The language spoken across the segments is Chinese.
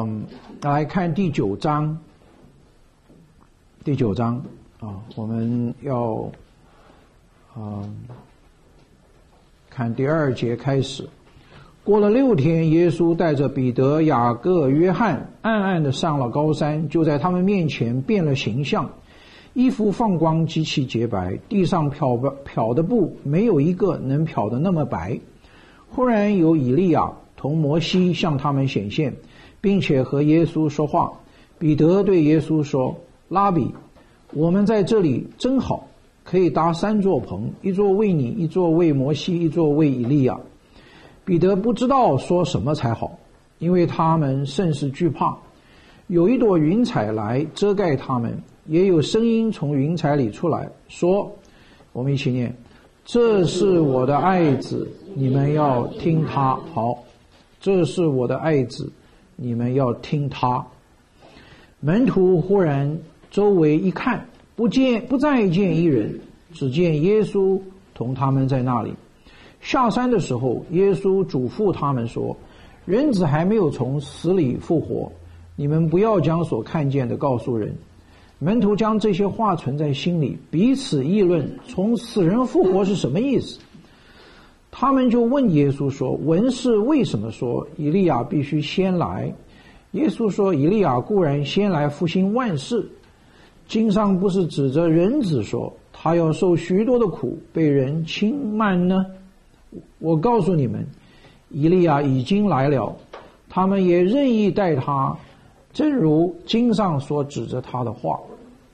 来看第9章。第9章我们要看第2节开始。过了6天，耶稣带着彼得、雅各、约翰暗暗地上了高山，就在他们面前变了形象，衣服放光，极其洁白，地上漂的布没有一个能漂得那么白。忽然有以利亚同摩西向他们显现，并且和耶稣说话。彼得对耶稣说：拉比，我们在这里真好，可以搭3座棚，一座为你，一座为摩西，一座为以利亚。彼得不知道说什么才好，因为他们甚是惧怕。有一朵云彩来遮盖他们，也有声音从云彩里出来说，我们一起念：这是我的爱子，你们要听他。好，这是我的爱子，你们要听他。门徒忽然周围一看，不再见一人，只见耶稣同他们在那里。下山的时候，耶稣嘱咐他们说：人子还没有从死里复活，你们不要将所看见的告诉人。门徒将这些话存在心里，彼此议论从死人复活是什么意思。他们就问耶稣说：文士为什么说以利亚必须先来？耶稣说：以利亚固然先来复兴万事，经上不是指着人子说他要受许多的苦，被人轻慢呢？我告诉你们，以利亚已经来了，他们也任意待他，正如经上所指着他的话。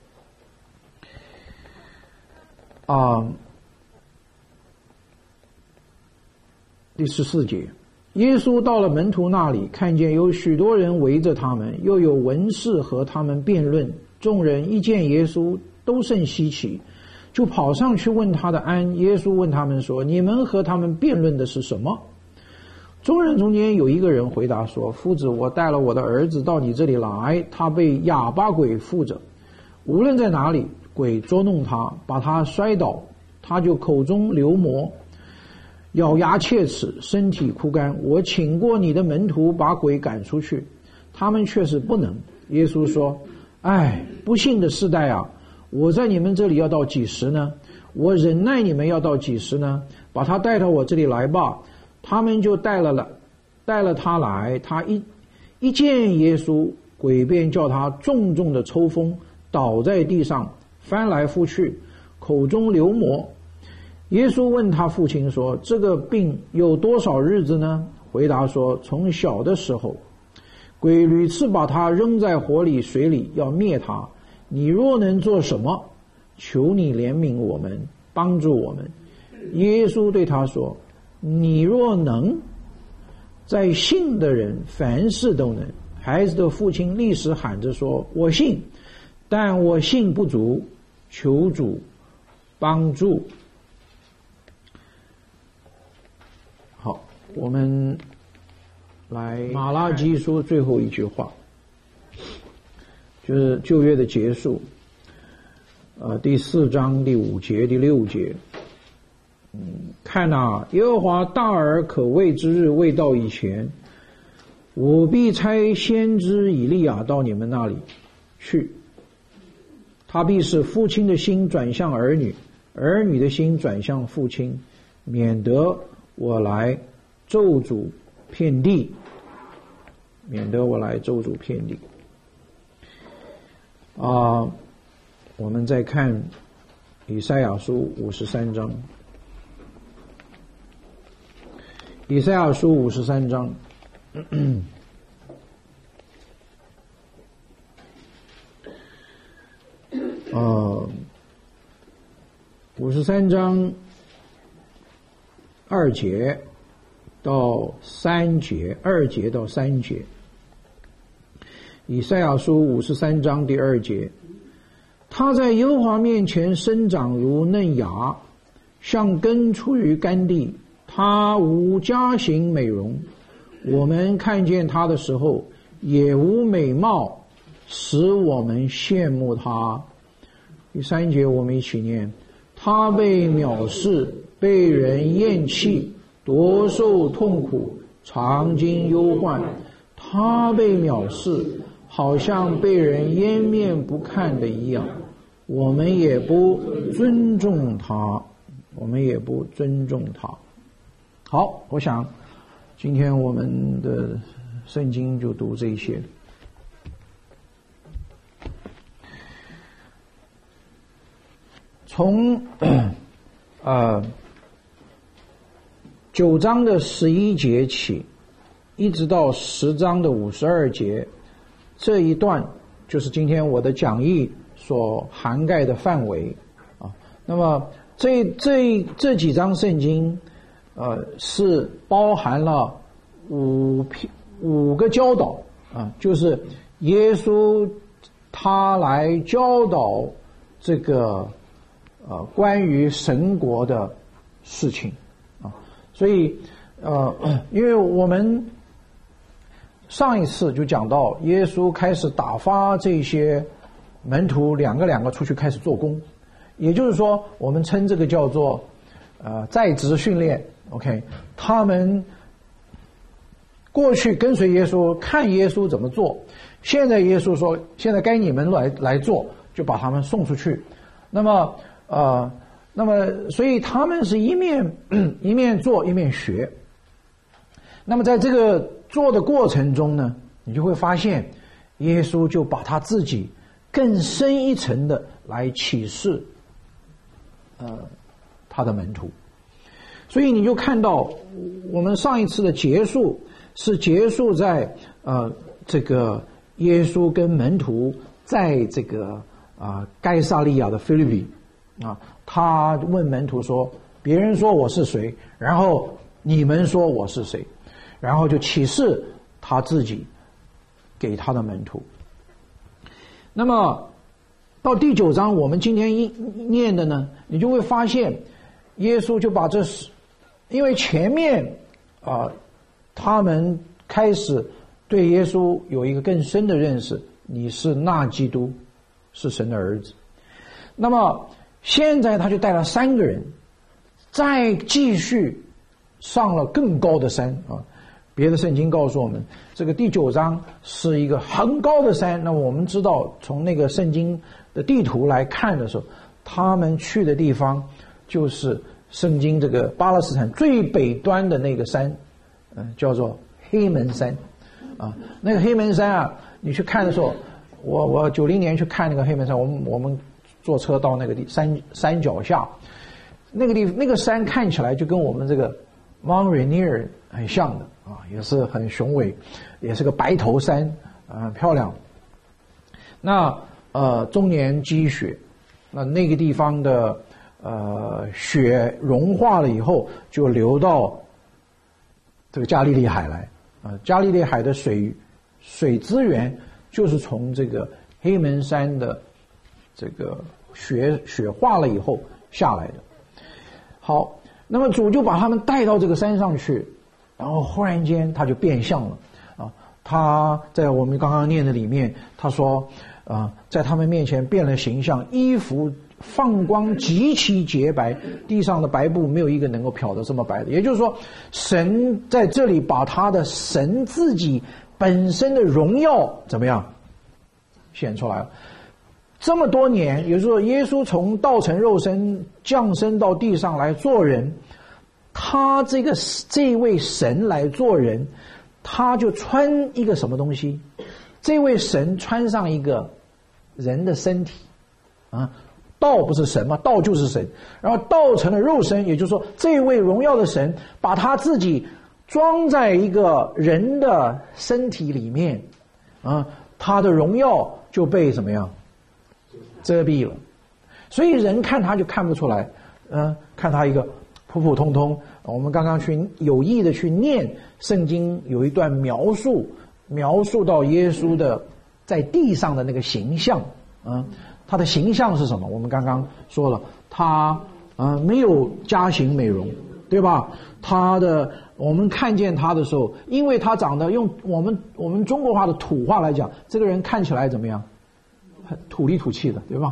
第14节，耶稣到了门徒那里，看见有许多人围着他们，又有文士和他们辩论。众人一见耶稣，都甚稀奇，就跑上去问他的安。耶稣问他们说：你们和他们辩论的是什么？众人中间有一个人回答说：夫子，我带了我的儿子到你这里来，他被哑巴鬼附着，无论在哪里，鬼捉弄他，把他摔倒，他就口中流沫，咬牙切齿，身体枯干。我请过你的门徒把鬼赶出去，他们却是不能。耶稣说：哎，不幸的世代啊，我在你们这里要到几时呢？我忍耐你们要到几时呢？把他带到我这里来吧。他们就带了他来。他一见耶稣，鬼便叫他重重的抽风，倒在地上，翻来覆去，口中流沫。耶稣问他父亲说：这个病有多少日子呢？回答说：从小的时候。鬼屡次把他扔在火里水里，要灭他。你若能做什么，求你怜悯我们，帮助我们。耶稣对他说：你若能，在信的人凡事都能。孩子的父亲立时喊着说：我信，但我信不足，求主帮助。好，我们来马拉基书最后一句话，就是旧约的结束，第4章第5节、第6节。看啊，耶和华大而可畏之日未到以前，我必差先知以利亚到你们那里去，他必使父亲的心转向儿女，儿女的心转向父亲，免得我来咒诅遍地，我们再看以赛亚书53章。以赛亚书53章53章2节到3节，2节到3节。以赛亚书53章第2节，他在耶和华面前生长如嫩芽，像根出于干地，他无佳形美容，我们看见他的时候也无美貌，使我们羡慕他。第3节我们一起念：他被藐视，被人厌弃，多受痛苦，常经忧患， 他被藐视，好像被人掩面不看的一样，我们也不尊重他，好，我想今天我们的圣经就读这些。从9章的11节起，一直到10章的52节，这一段就是今天我的讲义所涵盖的范围啊。那么这几章圣经是包含了五个教导啊，就是耶稣他来教导这个关于神国的事情啊。所以因为我们上一次就讲到耶稣开始打发这些门徒两个出去开始做工，也就是说我们称这个叫做在职训练。 OK， 他们过去跟随耶稣，看耶稣怎么做，现在耶稣说现在该你们来做，就把他们送出去。那么所以他们是一面做一面学。那么在这个做的过程中呢，你就会发现耶稣就把他自己更深一层的来启示他的门徒。所以你就看到我们上一次的结束是结束在这个耶稣跟门徒在这个该撒利亚的腓立比啊，他问门徒说别人说我是谁，然后你们说我是谁，然后就启示他自己给他的门徒。那么到第9章我们今天念的呢，你就会发现耶稣就把这因为前面他们开始对耶稣有一个更深的认识，你是那基督，是神的儿子。那么现在他就带了3个人再继续上了更高的山啊。别的圣经告诉我们这个第9章是一个很高的山。那我们知道从那个圣经的地图来看的时候，他们去的地方就是圣经这个巴勒斯坦最北端的那个山，叫做黑门山啊。那个黑门山啊，你去看的时候，我90年去看那个黑门山，我们坐车到那个山脚下，那个山看起来就跟我们这个 Mount Rainier 很像的啊，也是很雄伟，也是个白头山很漂亮。那终年积雪，那个地方的雪融化了以后就流到这个加利利海来加利利海的水资源就是从这个黑门山的这个雪化了以后下来的。好，那么主就把他们带到这个山上去，然后忽然间他就变相了他在我们刚刚念的里面他说在他们面前变了形象，衣服放光极其洁白，地上的白布没有一个能够漂得这么白的。也就是说神在这里把他的神自己本身的荣耀怎么样显出来了。这么多年，也就是说耶稣从道成肉身降生到地上来做人，他这位神来做人，他就穿一个什么东西？这位神穿上一个人的身体道不是神吗？道就是神，然后道成了肉身，也就是说这位荣耀的神把他自己装在一个人的身体里面他的荣耀就被怎么样遮蔽了。所以人看他就看不出来看他一个普普通通。我们刚刚去有意的去念圣经，有一段描述到耶稣的在地上的那个形象他的形象是什么？我们刚刚说了，他没有加型美容，对吧？我们看见他的时候，因为他长得用我们中国话的土话来讲，这个人看起来怎么样？土里土气的，对吧？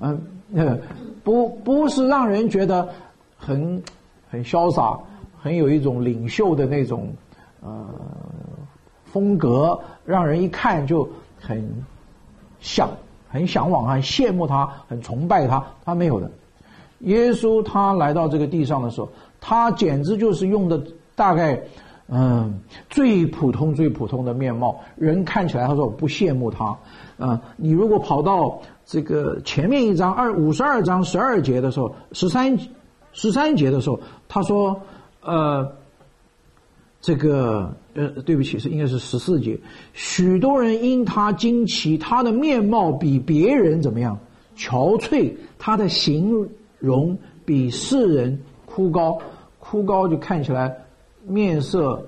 不是让人觉得很潇洒，很有一种领袖的那种风格，让人一看就很向往，很羡慕他，很崇拜他。他没有的。耶稣他来到这个地上的时候，他简直就是用的大概最普通的面貌，人看起来他说我不羡慕他。你如果跑到这个前面一章52章12节的时候，13节的时候，他说对不起，应该是14节，许多人因他惊奇，他的面貌比别人怎么样憔悴，他的形容比世人枯槁就看起来面色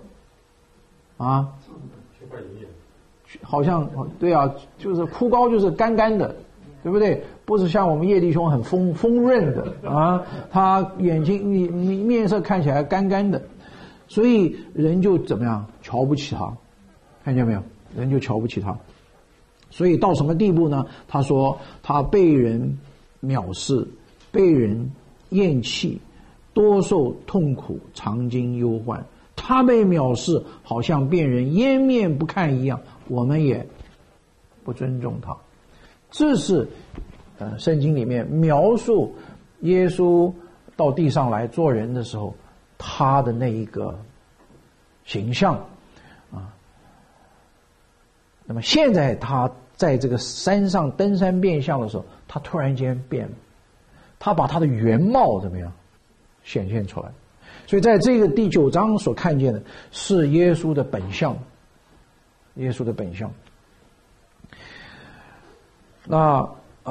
好像对啊，就是枯槁，就是干干的，对不对？不是像我们叶弟兄很丰润的他眼睛面色看起来干干的，所以人就怎么样瞧不起他，看见没有？人就瞧不起他，所以到什么地步呢？他说他被人藐视，被人厌弃，多受痛苦，常经忧患。他被藐视，好像被人掩面不看一样，我们也不尊重他。这是圣经里面描述耶稣到地上来做人的时候，他的那一个形象那么现在他在这个山上登山变相的时候，他突然间变了，他把他的原貌怎么样显现出来。所以在这个第9章所看见的是耶稣的本相，耶稣的本相。那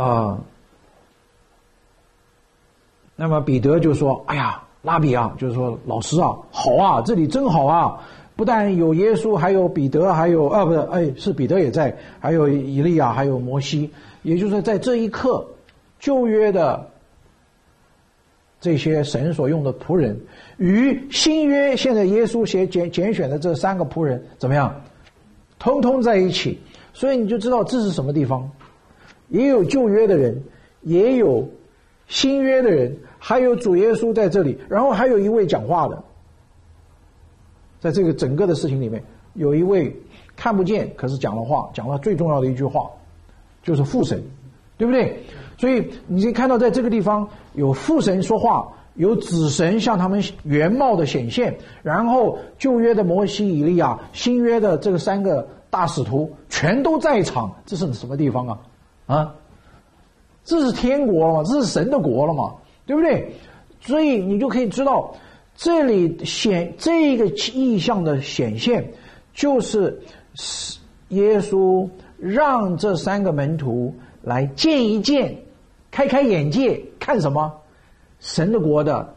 么彼得就说：“哎呀，拉比啊，就是说老师啊，好啊，这里真好啊！不但有耶稣，还有彼得，还有是彼得也在，还有以利亚，还有摩西。也就是说，在这一刻，旧约的这些神所用的仆人，与新约现在耶稣拣选的这3个仆人怎么样，通通在一起。所以你就知道这是什么地方，也有旧约的人，也有新约的人，还有主耶稣在这里，然后还有一位讲话的。在这个整个的事情里面，有一位看不见，可是讲了话，讲了最重要的一句话，就是父神，对不对？所以你可以看到在这个地方有父神说话，有子神向他们原貌的显现，然后旧约的摩西、以利亚，新约的这个3个大使徒全都在场。这是什么地方啊？这是天国了嘛，这是神的国了嘛，对不对？所以你就可以知道这里这个意象的显现，就是耶稣让这3个门徒来见一见，开开眼界，看什么？神的国的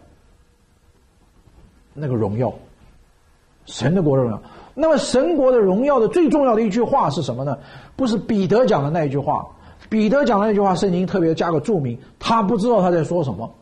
那个荣耀，神的国的荣耀。那么神国的荣耀的最重要的一句话是什么呢？不是彼得讲的那一句话，彼得讲的那句话，圣经特别加个注明，他不知道他在说什么。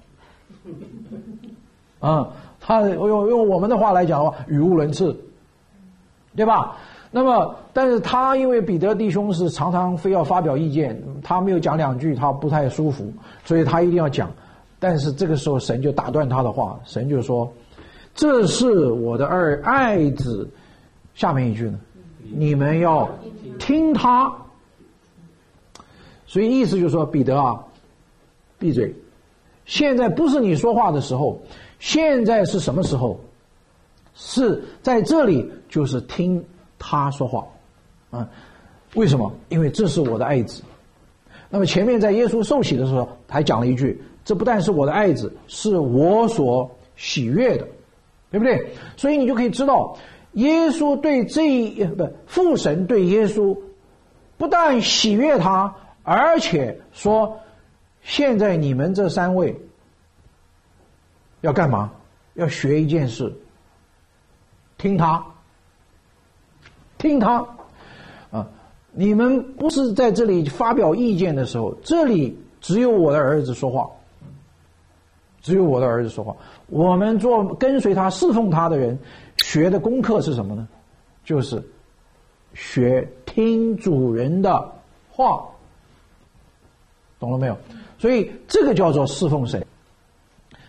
他用我们的话来讲的话，语无伦次，对吧？那么但是他因为彼得弟兄是常常非要发表意见，他没有讲2句他不太舒服，所以他一定要讲。但是这个时候神就打断他的话，神就说：“这是我的爱子。”下面一句呢，你们要听他。所以意思就是说，彼得啊，闭嘴！现在不是你说话的时候，现在是什么时候？是在这里，就是听他说话。为什么？因为这是我的爱子。那么前面在耶稣受洗的时候还讲了一句，这不但是我的爱子，是我所喜悦的，对不对？所以你就可以知道，耶稣对父神对耶稣不但喜悦他，而且说现在你们这3位要干嘛？要学一件事，听他你们不是在这里发表意见的时候，这里只有我的儿子说话，只有我的儿子说话。我们跟随他侍奉他的人学的功课是什么呢？就是学听主人的话，懂了没有？所以这个叫做侍奉神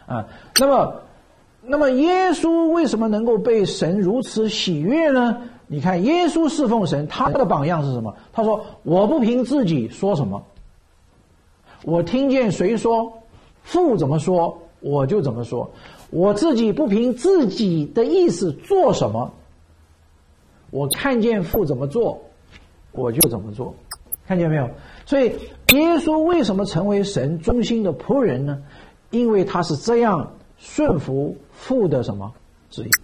那么耶稣为什么能够被神如此喜悦呢？ 你看耶稣侍奉神，他的榜样是什么？他说：“我不凭自己说什么，我听见谁说，父怎么说，我就怎么说。我自己不凭自己的意思做什么，我看见父怎么做，我就怎么做。”看见没有？所以耶稣为什么成为神忠心的仆人呢？因为他是这样顺服父的什么旨意。